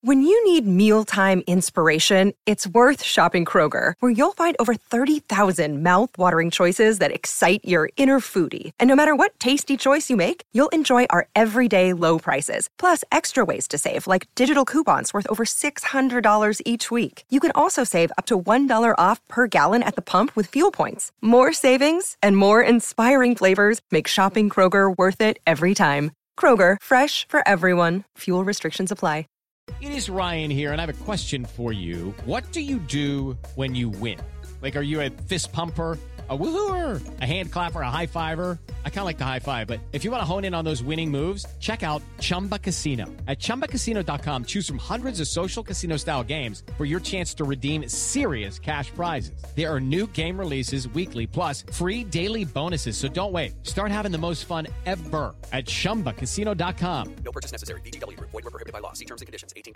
When you need mealtime inspiration, it's worth shopping Kroger, where you'll find over 30,000 mouth-watering choices that excite your inner foodie. And no matter what tasty choice you make, you'll enjoy our everyday low prices, plus extra ways to save, like digital coupons worth over $600 each week. You can also save up to $1 off per gallon at the pump with fuel points. More savings and more inspiring flavors make shopping Kroger worth it every time. Kroger, fresh for everyone. Fuel restrictions apply. It is Ryan here, and I have a question for you. What do you do when you win? Like, are you a fist pumper, a woo-hooer, a hand clapper, a high-fiver? I kind of like the high-five, but if you want to hone in on those winning moves, check out Chumba Casino. At ChumbaCasino.com, choose from hundreds of social casino-style games for your chance to redeem serious cash prizes. There are new game releases weekly, plus free daily bonuses, so don't wait. Start having the most fun ever at ChumbaCasino.com. No purchase necessary. VGW Group. Void where prohibited by law. See terms and conditions. 18+.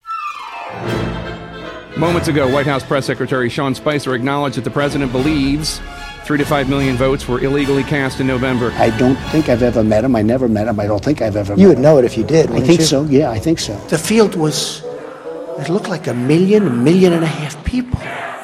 Moments ago, White House Press Secretary Sean Spicer acknowledged that the president believes 3 to 5 million votes were illegally cast in November. I don't think I've ever met him. I never met him. I don't think I've ever met him. You would know it if you did, I think so. Yeah, I think so. The field was, it looked like 1 million, 1.5 million people.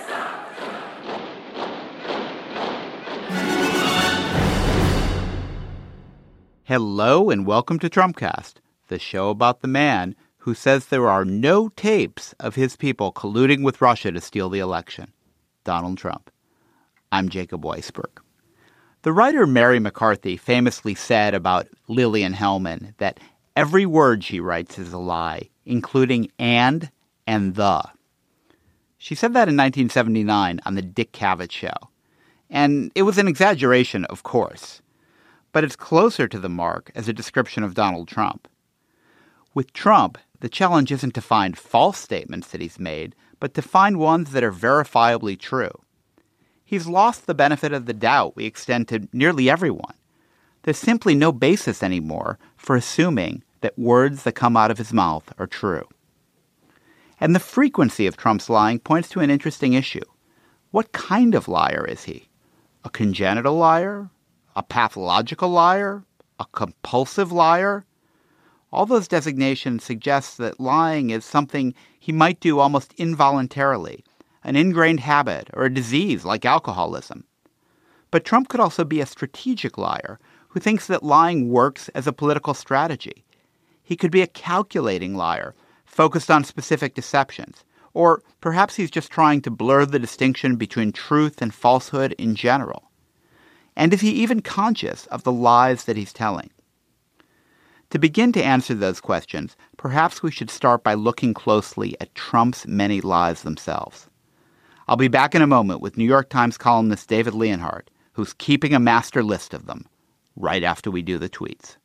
Hello and welcome to Trumpcast, the show about the man who says there are no tapes of his people colluding with Russia to steal the election, Donald Trump. I'm Jacob Weisberg. The writer Mary McCarthy famously said about Lillian Hellman that every word she writes is a lie, including and the. She said that in 1979 on the Dick Cavett Show. And it was an exaggeration, of course. But it's closer to the mark as a description of Donald Trump. With Trump, the challenge isn't to find false statements that he's made, but to find ones that are verifiably true. He's lost the benefit of the doubt we extend to nearly everyone. There's simply no basis anymore for assuming that words that come out of his mouth are true. And the frequency of Trump's lying points to an interesting issue. What kind of liar is he? A congenital liar? A pathological liar? A compulsive liar? All those designations suggest that lying is something he might do almost involuntarily, an ingrained habit or a disease like alcoholism. But Trump could also be a strategic liar who thinks that lying works as a political strategy. He could be a calculating liar focused on specific deceptions, or perhaps he's just trying to blur the distinction between truth and falsehood in general. And is he even conscious of the lies that he's telling? To begin to answer those questions, perhaps we should start by looking closely at Trump's many lies themselves. I'll be back in a moment with New York Times columnist David Leonhardt, who's keeping a master list of them, right after we do the tweets.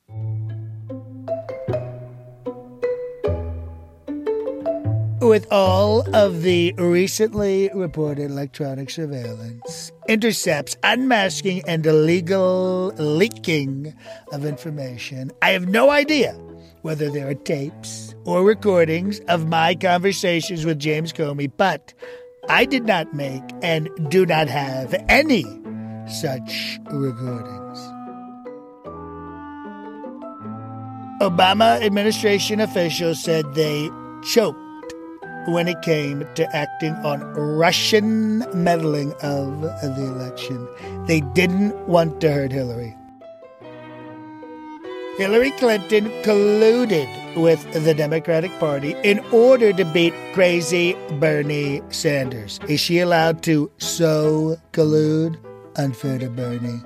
With all of the recently reported electronic surveillance, intercepts, unmasking, and illegal leaking of information, I have no idea whether there are tapes or recordings of my conversations with James Comey, but I did not make and do not have any such recordings. Obama administration officials said they choked when it came to acting on Russian meddling of the election. They didn't want to hurt Hillary. Hillary Clinton colluded with the Democratic Party in order to beat crazy Bernie Sanders. Is she allowed to so collude? Unfair to Bernie.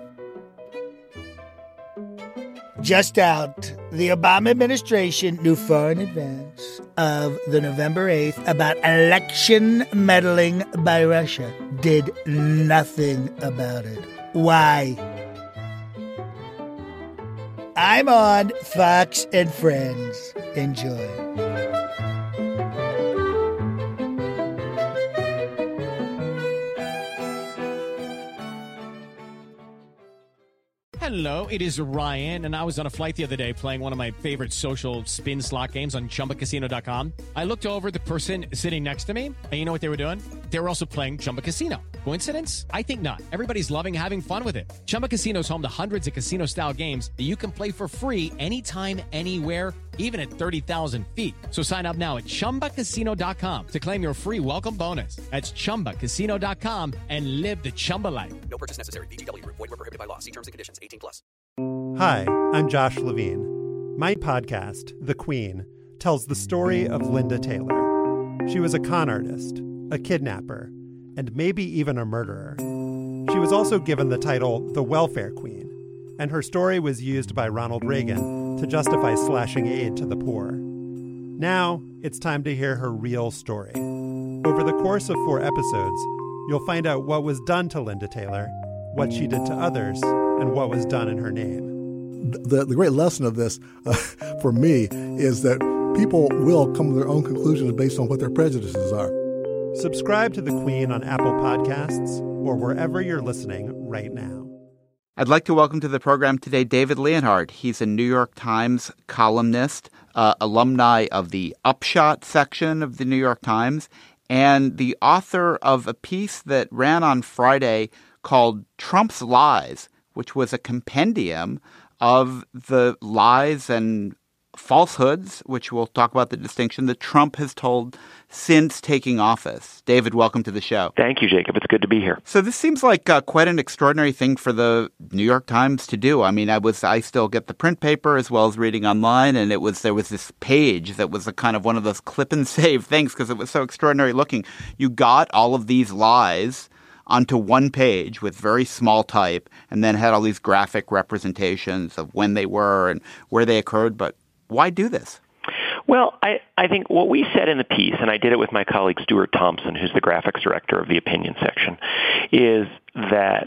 Just out, the Obama administration knew far in advance of the November 8th about election meddling by Russia. Did nothing about it. Why? I'm on Fox and Friends. Enjoy. Hello, it is Ryan, and I was on a flight the other day playing one of my favorite social spin slot games on ChumbaCasino.com. I looked over at the person sitting next to me, and you know what they were doing? they were also playing Chumba Casino. Coincidence? I think not. Everybody's loving having fun with it. Chumba Casino is home to hundreds of casino-style games that you can play for free anytime, anywhere, even at 30,000 feet. So sign up now at ChumbaCasino.com to claim your free welcome bonus. That's ChumbaCasino.com and live the Chumba life. No purchase necessary. VGW. Void where prohibited by law. See terms and conditions. 18+. Hi, I'm Josh Levine. My podcast, The Queen, tells the story of Linda Taylor. She was a con artist, a kidnapper, and maybe even a murderer. She was also given the title the Welfare Queen, and her story was used by Ronald Reagan to justify slashing aid to the poor. Now, it's time to hear her real story. Over the course of 4 episodes, you'll find out what was done to Linda Taylor, what she did to others, and what was done in her name. The great lesson of this, for me, is that people will come to their own conclusions based on what their prejudices are. Subscribe to The Queen on Apple Podcasts or wherever you're listening right now. I'd like to welcome to the program today David Leonhardt. He's a New York Times columnist, alumni of the Upshot section of the New York Times, and the author of a piece that ran on Friday called Trump's Lies, which was a compendium of the lies and falsehoods, which we'll talk about the distinction, that Trump has told since taking office. David, welcome to the show. Thank you, Jacob. It's good to be here. So this seems like quite an extraordinary thing for the New York Times to do. I mean, I still get the print paper as well as reading online, and there was this page that was a kind of one of those clip and save things because it was so extraordinary looking. You got all of these lies onto one page with very small type and then had all these graphic representations of when they were and where they occurred. But why do this? Well, I think what we said in the piece, and I did it with my colleague Stuart Thompson, who's the graphics director of the opinion section, is that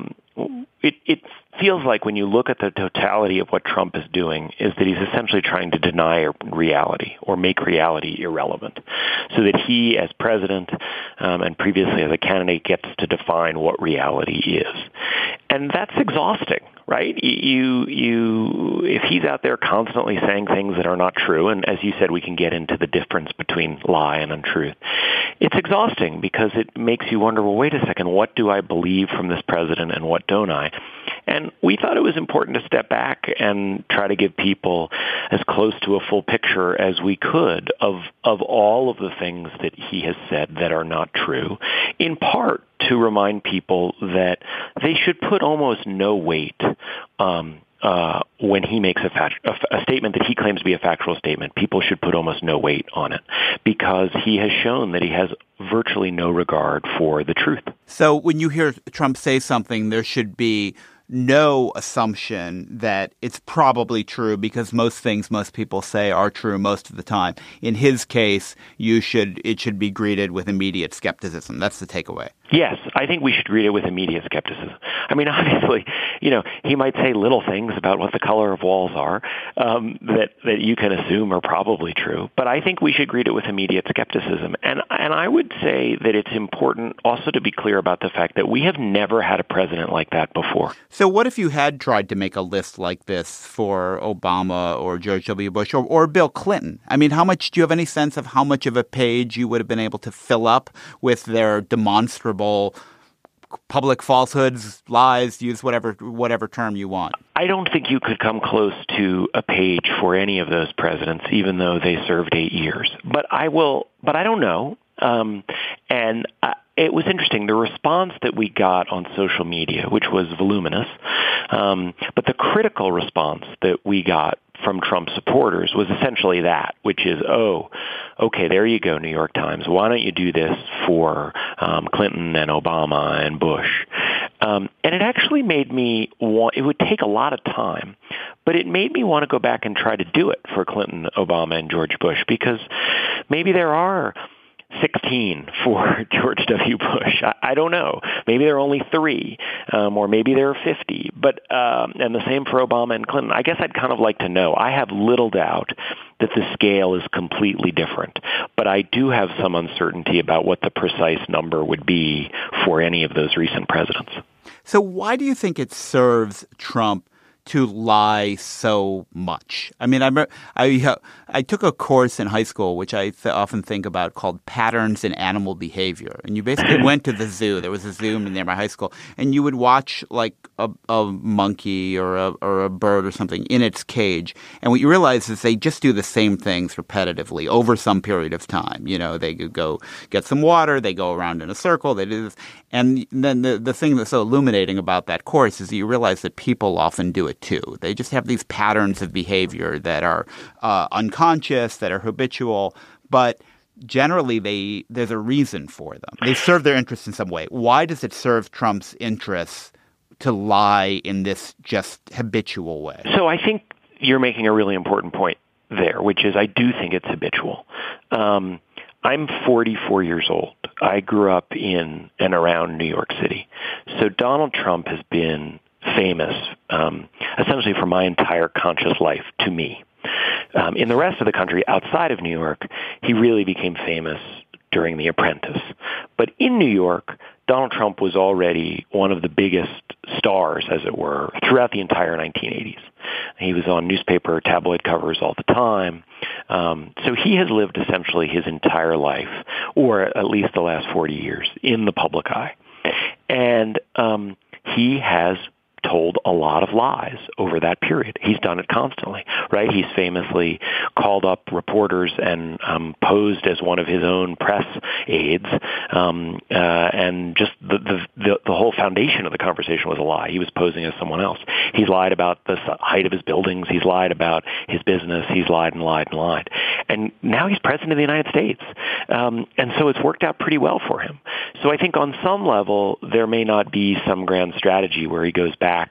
it feels like when you look at the totality of what Trump is doing is that he's essentially trying to deny reality or make reality irrelevant so that he, as president and previously as a candidate, gets to define what reality is. And that's exhausting, right? If he's out there constantly saying things that are not true, and as you said, we can get into the difference between lie and untruth, it's exhausting because it makes you wonder, well, wait a second, what do I believe from this president and what don't I? And we thought it was important to step back and try to give people as close to a full picture as we could of all of the things that he has said that are not true, in part to remind people that they should put almost no weight when he makes a statement that he claims to be a factual statement. People should put almost no weight on it because he has shown that he has virtually no regard for the truth. So when you hear Trump say something, there should be no assumption that it's probably true because most things most people say are true most of the time. In his case, it should be greeted with immediate skepticism. That's the takeaway. Yes, I think we should greet it with immediate skepticism. I mean, obviously, he might say little things about what the color of walls are that you can assume are probably true, but I think we should greet it with immediate skepticism. And I would say that it's important also to be clear about the fact that we have never had a president like that before. So what if you had tried to make a list like this for Obama or George W. Bush or Bill Clinton? I mean, do you have any sense of how much of a page you would have been able to fill up with their demonstrable public falsehoods, lies, use whatever term you want? I don't think you could come close to a page for any of those presidents, even though they served 8 years. But I don't know. It was interesting, the response that we got on social media, which was voluminous, but the critical response that we got from Trump supporters was essentially that, which is, okay, there you go, New York Times. Why don't you do this for Clinton and Obama and Bush? And it actually made me it would take a lot of time, but it made me want to go back and try to do it for Clinton, Obama, and George Bush, because maybe there are 16 for George W. Bush. I don't know. Maybe there are only 3, or maybe there are 50. But and the same for Obama and Clinton. I guess I'd kind of like to know. I have little doubt that the scale is completely different, but I do have some uncertainty about what the precise number would be for any of those recent presidents. So why do you think it serves Trump to lie so much? I mean, I took a course in high school, which I often think about, called Patterns in Animal Behavior. And you basically went to the zoo. There was a zoo near my high school. And you would watch like a monkey or a bird or something in its cage. And what you realize is they just do the same things repetitively over some period of time. You know, they could go get some water. They go around in a circle. They do this. And then the thing that's so illuminating about that course is that you realize that people often do it too. They just have these patterns of behavior that are unconscious, that are habitual, but generally there's a reason for them. They serve their interests in some way. Why does it serve Trump's interests to lie in this just habitual way? So I think you're making a really important point there, which is I do think it's habitual. I'm 44 years old. I grew up in and around New York City. So Donald Trump has been famous essentially for my entire conscious life to me. In the rest of the country outside of New York, he really became famous during The Apprentice. But in New York, Donald Trump was already one of the biggest stars, as it were, throughout the entire 1980s. He was on newspaper tabloid covers all the time. So he has lived essentially his entire life, or at least the last 40 years, in the public eye. And he has told a lot of lies over that period. He's done it constantly, right? He's famously called up reporters and posed as one of his own press aides, and just the whole foundation of the conversation was a lie. He was posing as someone else. He's lied about the height of his buildings. He's lied about his business. He's lied and lied and lied. And now he's president of the United States. And so it's worked out pretty well for him. So I think on some level, there may not be some grand strategy where he goes back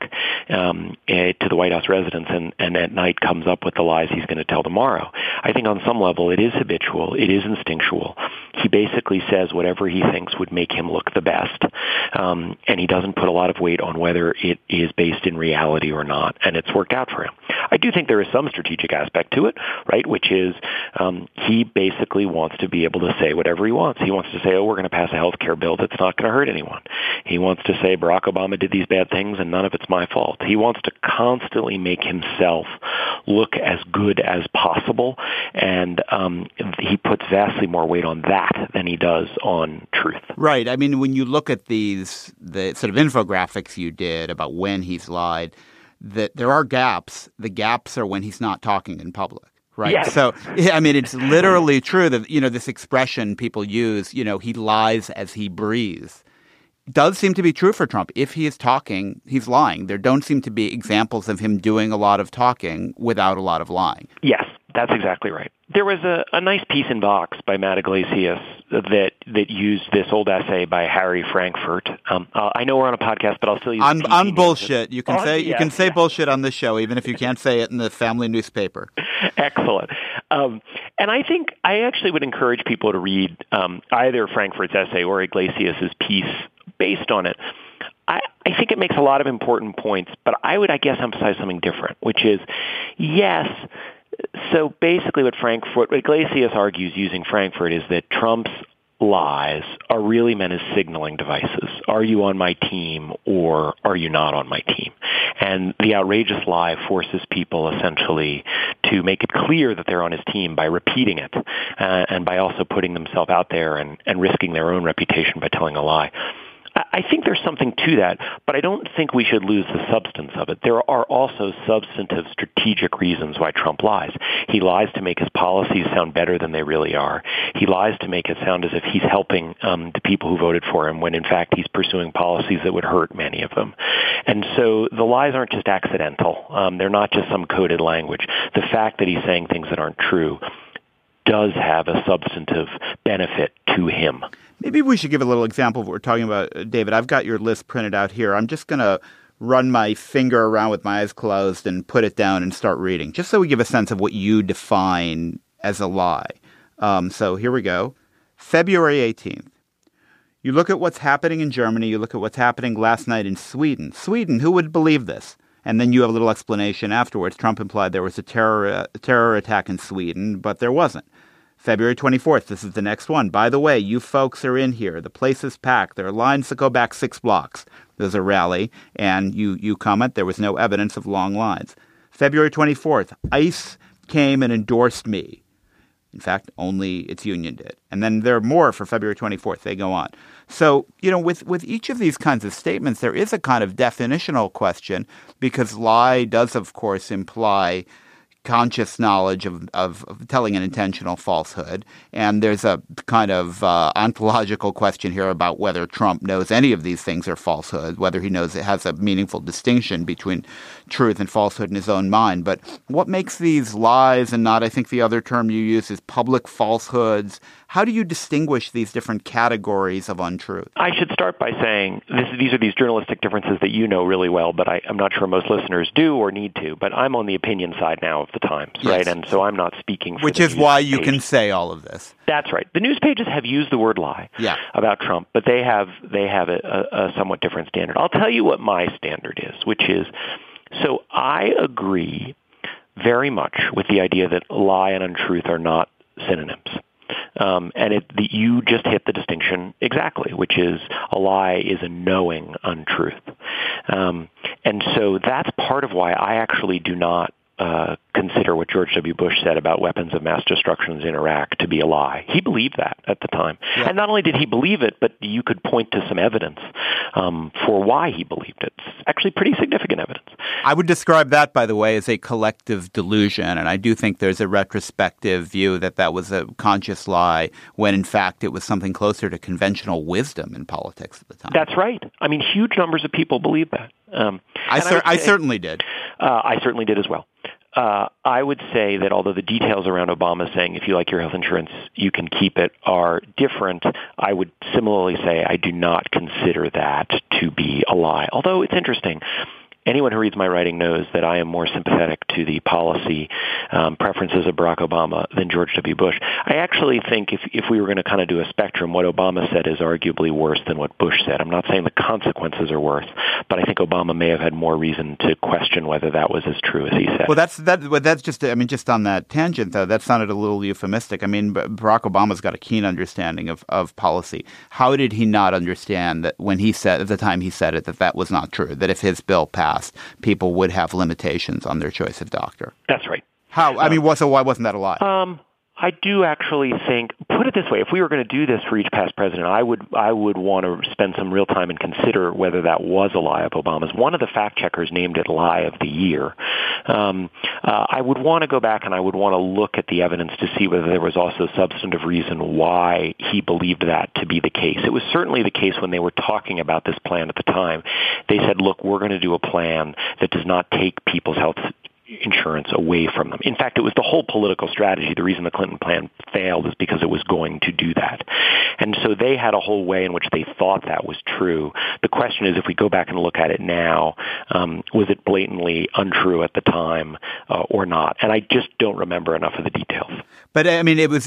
to the White House residence and at night comes up with the lies he's going to tell tomorrow. I think on some level it is habitual. It is instinctual. He basically says whatever he thinks would make him look the best. And he doesn't put a lot of weight on whether it is based in reality or not. And it's worked out for him. I do think there is some strategic aspect to it, right, which is he basically wants to be able to say whatever he wants. He wants to say, oh, we're going to pass a health care bill that's not going to hurt anyone. He wants to say Barack Obama did these bad things and none of it's my fault. He wants to constantly make himself look as good as possible, and he puts vastly more weight on that than he does on truth. Right. I mean, when you look at the sort of infographics you did about when he's lied, that there are gaps. The gaps are when he's not talking in public. Right. Yes. So, I mean, it's literally true that, this expression people use, he lies as he breathes. Does seem to be true for Trump. If he is talking, he's lying. There don't seem to be examples of him doing a lot of talking without a lot of lying. Yes, that's exactly right. There was a nice piece in Vox by Matt Iglesias that used this old essay by Harry Frankfurt. I know we're on a podcast, but I'll still use on bullshit. You can say bullshit on this show, even if you can't say it in the family newspaper. Excellent. And I think I actually would encourage people to read either Frankfurt's essay or Iglesias's piece based on it. I think it makes a lot of important points, but I would, emphasize something different, which is, yes. So basically what Iglesias argues using Frankfurt is that Trump's lies are really meant as signaling devices. Are you on my team or are you not on my team? And the outrageous lie forces people essentially to make it clear that they're on his team by repeating it and by also putting themselves out there and risking their own reputation by telling a lie. I think there's something to that, but I don't think we should lose the substance of it. There are also substantive strategic reasons why Trump lies. He lies to make his policies sound better than they really are. He lies to make it sound as if he's helping the people who voted for him when, in fact, he's pursuing policies that would hurt many of them. And so the lies aren't just accidental. They're not just some coded language. The fact that he's saying things that aren't true does have a substantive benefit to him. Maybe we should give a little example of what we're talking about, David. I've got your list printed out here. I'm just going to run my finger around with my eyes closed and put it down and start reading, just so we give a sense of what you define as a lie. So here we go. February 18th. You look at what's happening in Germany. You look at what's happening last night in Sweden. Sweden, who would believe this? And then you have a little explanation afterwards. Trump implied there was a terror attack in Sweden, but there wasn't. February 24th, this is the next one. By the way, you folks are in here. The place is packed. There are lines that go back 6 blocks. There's a rally, and you comment there was no evidence of long lines. February 24th, ICE came and endorsed me. In fact, only its union did. And then there are more for February 24th. They go on. So, with each of these kinds of statements, there is a kind of definitional question because lie does, of course, imply conscious knowledge of telling an intentional falsehood. And there's a kind of ontological question here about whether Trump knows any of these things are falsehood, whether he knows it has a meaningful distinction between truth and falsehood in his own mind. But what makes these lies and not, I think the other term you use is public falsehoods? How do you distinguish these different categories of untruth? I should start by saying these are these journalistic differences that you know really well, but I'm not sure most listeners do or need to. But I'm on the opinion side now of the Times, right? And so I'm not speaking for Which is why you can say all of this. That's right. The news pages have used the word lie about Trump, but they have a somewhat different standard. I'll tell you what my standard is, which is, so I agree very much with the idea that lie and untruth are not synonyms. And you just hit the distinction exactly, which is a lie is a knowing untruth. And so that's part of why I actually do not consider what George W. Bush said about weapons of mass destruction in Iraq to be a lie. He believed that at the time. Yeah. And not only did he believe it, but you could point to some evidence for why he believed it. It's actually pretty significant evidence. I would describe that, by the way, as a collective delusion. And I do think there's a retrospective view that was a conscious lie when, in fact, it was something closer to conventional wisdom in politics at the time. That's right. I mean, huge numbers of people believe that. I certainly did. I certainly did as well. I would say that although the details around Obama saying if you like your health insurance, you can keep it are different, I would similarly say I do not consider that to be a lie. Although it's interesting. Anyone who reads my writing knows that I am more sympathetic to the policy preferences of Barack Obama than George W. Bush. I actually think if we were going to kind of do a spectrum, what Obama said is arguably worse than what Bush said. I'm not saying the consequences are worse, but I think Obama may have had more reason to question whether that was as true as he said. Well, that's just, I mean, just on that tangent, though, that sounded a little euphemistic. I mean, Barack Obama's got a keen understanding of policy. How did he not understand that when he said, at the time he said it, that was not true, that if his bill passed, people would have limitations on their choice of doctor? That's right. How? I mean, so why wasn't that a lie? I do actually think, put it this way, if we were going to do this for each past president, I would want to spend some real time and consider whether that was a lie of Obama's. One of the fact checkers named it lie of the year. I would want to go back and I would want to look at the evidence to see whether there was also substantive reason why he believed that to be the case. It was certainly the case when they were talking about this plan at the time. They said, look, we're going to do a plan that does not take people's health insurance away from them. In fact, it was the whole political strategy. The reason the Clinton plan failed is because it was going to do that. And so they had a whole way in which they thought that was true. The question is, if we go back and look at it now, was it blatantly untrue at the time or not? And I just don't remember enough of the details. But I mean, it was,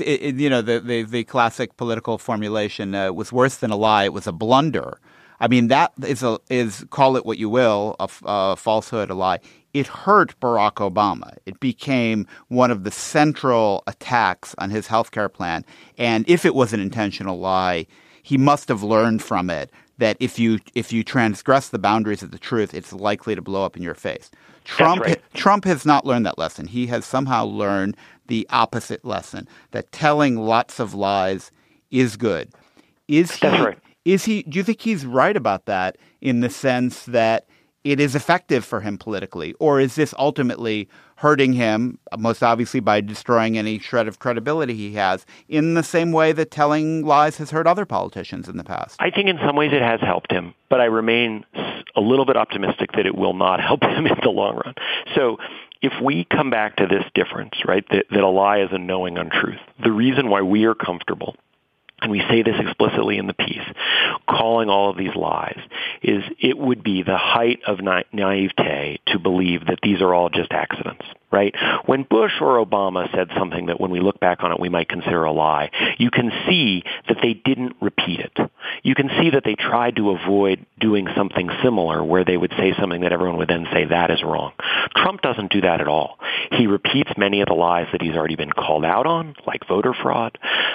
the classic political formulation was worse than a lie. It was a blunder. I mean, that is call it what you will, a falsehood, a lie. It hurt Barack Obama. It became one of the central attacks on his health care plan. And if it was an intentional lie, he must have learned from it that if you transgress the boundaries of the truth, it's likely to blow up in your face. Trump has not learned that lesson. He has somehow learned the opposite lesson, that telling lots of lies is good. That's right. Do you think he's right about that in the sense that it is effective for him politically? Or is this ultimately hurting him, most obviously by destroying any shred of credibility he has, in the same way that telling lies has hurt other politicians in the past? I think in some ways it has helped him, but I remain a little bit optimistic that it will not help him in the long run. So if we come back to this difference, right, that a lie is a knowing untruth, the reason why we are comfortable, and we say this explicitly in the piece, calling all of these lies, is it would be the height of naivete to believe that these are all just accidents, right? When Bush or Obama said something that when we look back on it we might consider a lie, you can see that they didn't repeat it. You can see that they tried to avoid doing something similar where they would say something that everyone would then say that is wrong. Trump doesn't do that at all. He repeats many of the lies that he's already been called out on, like voter fraud.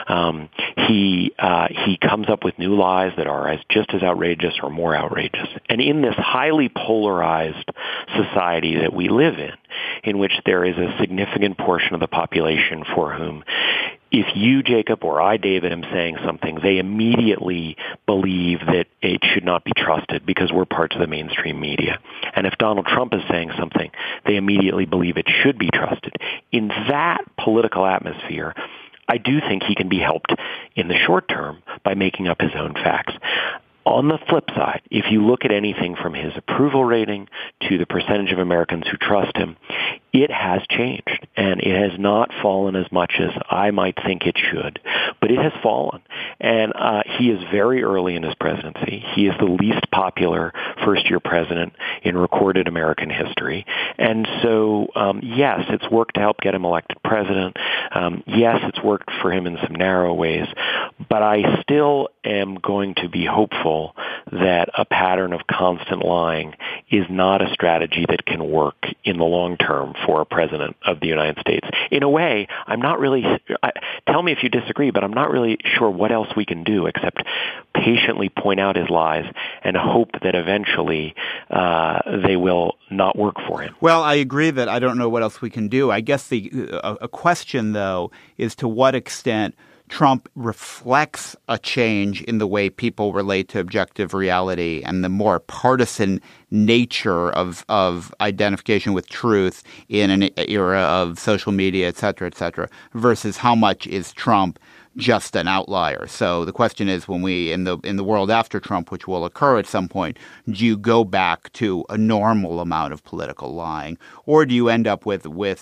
He comes up with new lies that are just as outrageous or more outrageous. And in this highly polarized society that we live in which there is a significant portion of the population for whom if you, Jacob, or I, David, am saying something, they immediately believe that it should not be trusted because we're parts of the mainstream media. And if Donald Trump is saying something, they immediately believe it should be trusted. In that political atmosphere, I do think he can be helped in the short term by making up his own facts. On the flip side, if you look at anything from his approval rating to the percentage of Americans who trust him, it has changed, and it has not fallen as much as I might think it should, but it has fallen. And he is very early in his presidency. He is the least popular first-year president in recorded American history. And so, yes, it's worked to help get him elected president. Yes, it's worked for him in some narrow ways, but I still am going to be hopeful that a pattern of constant lying is not a strategy that can work in the long term for a president of the United States. In a way, I'm not really, tell me if you disagree, but I'm not really sure what else we can do except patiently point out his lies and hope that eventually they will not work for him. Well, I agree that I don't know what else we can do. I guess a question, though, is to what extent Trump reflects a change in the way people relate to objective reality and the more partisan nature of identification with truth in an era of social media, et cetera, versus how much is Trump just an outlier. So the question is, when we in the world after Trump, which will occur at some point, do you go back to a normal amount of political lying, or do you end up with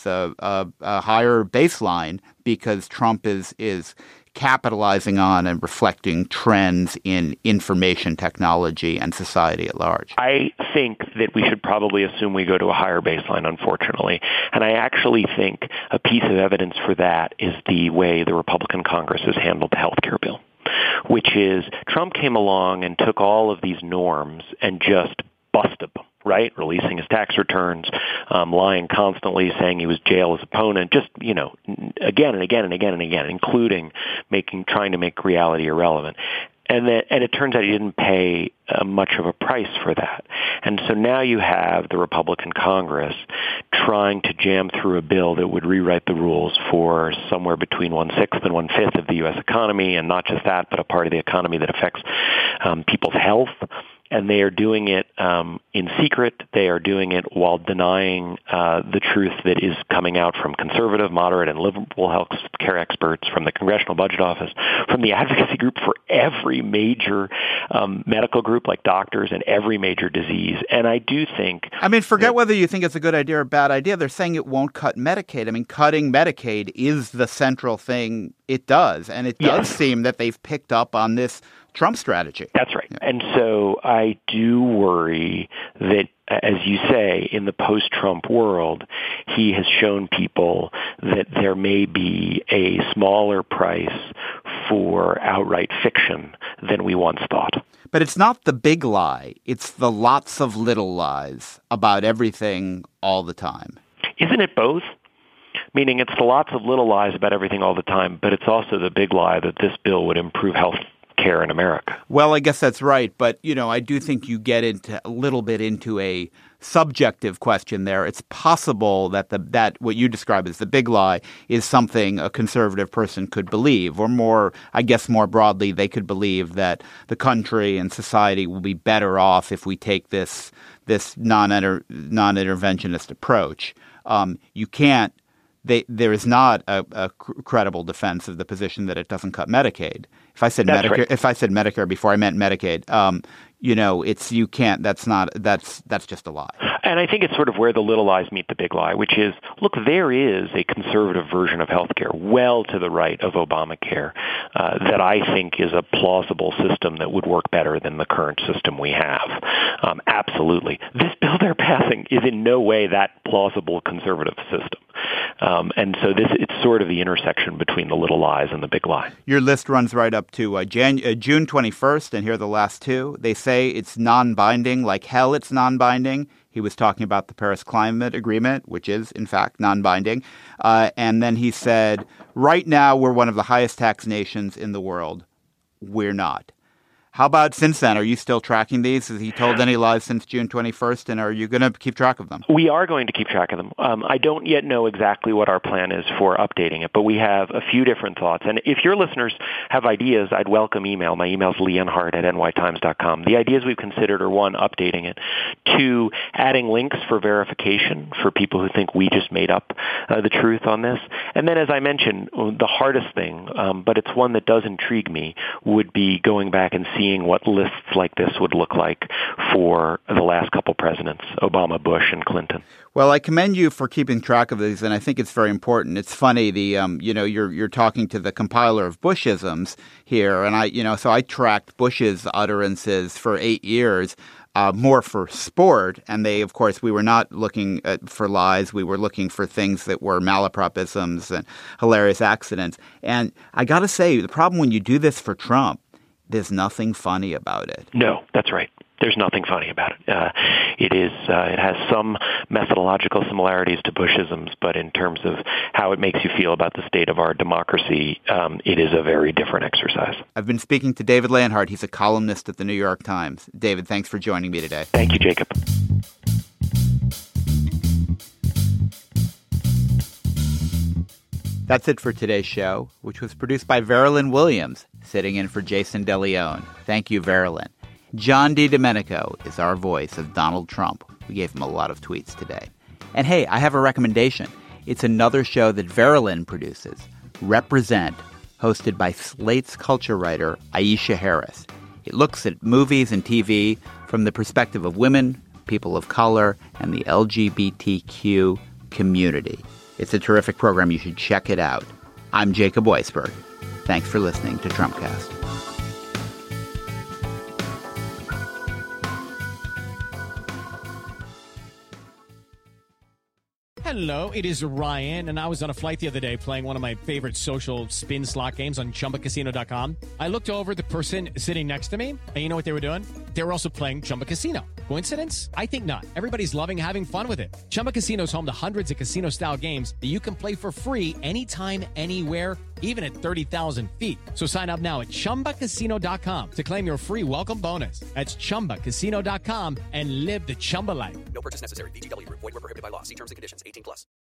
a higher baseline because Trump is capitalizing on and reflecting trends in information technology and society at large? I think that we should probably assume we go to a higher baseline, unfortunately. And I actually think a piece of evidence for that is the way the Republican Congress has handled the health care bill, which is Trump came along and took all of these norms and just busted them. Right? Releasing his tax returns, lying constantly, saying he was jail his opponent, just, again and again and again and again, including trying to make reality irrelevant. And it turns out he didn't pay much of a price for that. And so now you have the Republican Congress trying to jam through a bill that would rewrite the rules for somewhere between 1/6 and 1/5 of the U.S. economy, and not just that, but a part of the economy that affects people's health. And they are doing it in secret. They are doing it while denying the truth that is coming out from conservative, moderate, and liberal health care experts, from the Congressional Budget Office, from the advocacy group for every major medical group like doctors and every major disease. And I do think... forget whether you think it's a good idea or a bad idea. They're saying it won't cut Medicaid. Cutting Medicaid is the central thing it does. And it does seem that they've picked up on this Trump strategy. That's right. Yeah. And so I do worry that, as you say, in the post-Trump world, he has shown people that there may be a smaller price for outright fiction than we once thought. But it's not the big lie. It's the lots of little lies about everything all the time. Isn't it both? Meaning it's the lots of little lies about everything all the time, but it's also the big lie that this bill would improve health care in America. Well, I guess that's right. But, I do think you get into a little bit into a subjective question there. It's possible that that what you describe as the big lie is something a conservative person could believe, or more broadly, they could believe that the country and society will be better off if we take this non-interventionist approach. You can't. There is not a credible defense of the position that it doesn't cut Medicaid. If I said Medicare, right. If I said Medicare before I meant Medicaid, you can't. That's just a lie. And I think it's sort of where the little lies meet the big lie, which is, look, there is a conservative version of healthcare, well to the right of Obamacare, that I think is a plausible system that would work better than the current system we have. Absolutely. This bill they're passing is in no way that plausible conservative system. And so it's sort of the intersection between the little lies and the big lie. Your list runs right up to June 21st, and here are the last two. They say it's non-binding, like hell it's non-binding. He was talking about the Paris Climate Agreement, which is, in fact, non-binding. And then he said, right now, we're one of the highest tax nations in the world. We're not. How about since then? Are you still tracking these? Has he told any lies since June 21st, and are you going to keep track of them? We are going to keep track of them. I don't yet know exactly what our plan is for updating it, but we have a few different thoughts. And if your listeners have ideas, I'd welcome email. My email is leonhardt@nytimes.com. The ideas we've considered are, one, updating it, two, adding links for verification for people who think we just made up the truth on this. And then, as I mentioned, the hardest thing, but it's one that does intrigue me, would be going back and seeing what lists like this would look like for the last couple presidents, Obama, Bush, and Clinton. Well, I commend you for keeping track of these, and I think it's very important. It's funny, you're talking to the compiler of Bushisms here, and so I tracked Bush's utterances for 8 years. More for sport, and we were not looking for lies. We were looking for things that were malapropisms and hilarious accidents. And I got to say, the problem when you do this for Trump, there's nothing funny about it. No, that's right. There's nothing funny about it. It has some methodological similarities to Bushisms, but in terms of how it makes you feel about the state of our democracy, it is a very different exercise. I've been speaking to David Leonhardt. He's a columnist at the New York Times. David, thanks for joining me today. Thank you, Jacob. That's it for today's show, which was produced by Verilyn Williams, sitting in for Jason DeLeon. Thank you, Verilyn. John DiDomenico is our voice of Donald Trump. We gave him a lot of tweets today. And hey, I have a recommendation. It's another show that Verilyn produces, Represent, hosted by Slate's culture writer Aisha Harris. It looks at movies and TV from the perspective of women, people of color, and the LGBTQ community. It's a terrific program. You should check it out. I'm Jacob Weisberg. Thanks for listening to Trumpcast. Hello, it is Ryan, and I was on a flight the other day playing one of my favorite social spin slot games on ChumbaCasino.com. I looked over at the person sitting next to me, and you know what they were doing? They were also playing Chumba Casino. Coincidence? I think not. Everybody's loving having fun with it. Chumba Casino is home to hundreds of casino-style games that you can play for free anytime, anywhere, even at 30,000 feet. So sign up now at ChumbaCasino.com to claim your free welcome bonus. That's ChumbaCasino.com and live the Chumba life. No purchase necessary. VGW. Void where prohibited by law. See terms and conditions. 18+.